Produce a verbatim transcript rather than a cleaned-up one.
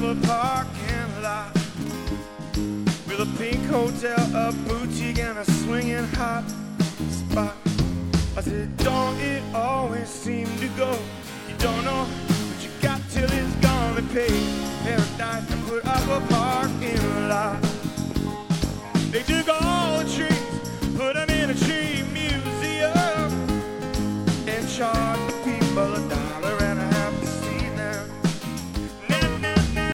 a parking lot with a pink hotel, a boutique, and a swinging hot spot. I said, don't it always seem to go? You don't know what you got till it's gone. They pay paradise to put up a parking lot. They took all